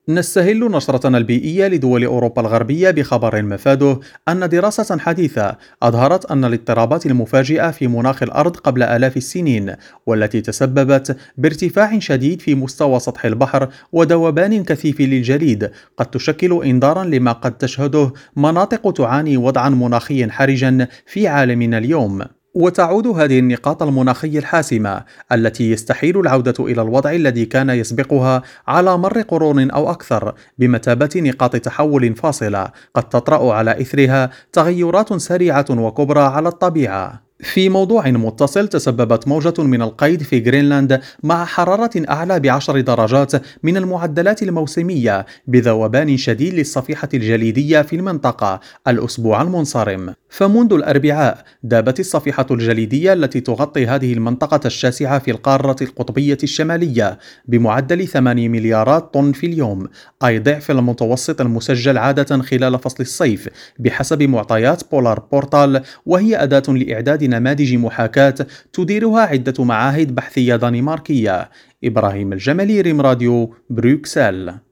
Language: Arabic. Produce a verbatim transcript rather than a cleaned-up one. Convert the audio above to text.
نستهل نشرتنا البيئية لدول أوروبا الغربية بخبر مفاده أن دراسة حديثة أظهرت أن الاضطرابات المفاجئة في مناخ الأرض قبل آلاف السنين، والتي تسببت بارتفاع شديد في مستوى سطح البحر وذوبان كثيف للجليد، قد تشكل إنذارا لما قد تشهده مناطق تعاني وضعا مناخيا حرجا في عالمنا اليوم. وتعود هذه النقاط المناخية الحاسمة التي يستحيل العودة إلى الوضع الذي كان يسبقها على مر قرون أو أكثر، بمثابة نقاط تحول فاصلة قد تطرأ على إثرها تغيرات سريعة وكبرى على الطبيعة. في موضوع متصل، تسببت موجة من القيد في غرينلاند مع حرارة أعلى بعشر درجات من المعدلات الموسمية بذوبان شديد للصفيحة الجليدية في المنطقة الأسبوع المنصرم. فمنذ الأربعاء دابت الصفيحة الجليدية التي تغطي هذه المنطقة الشاسعة في القارة القطبية الشمالية بمعدل ثمانية مليارات طن في اليوم، أي ضعف المتوسط المسجل عادة خلال فصل الصيف، بحسب معطيات بولار بورتال، وهي أداة لإعداد نماذج محاكاة تديرها عدة معاهد بحثية دنماركية. إبراهيم الجمالي، ريم راديو، بروكسل.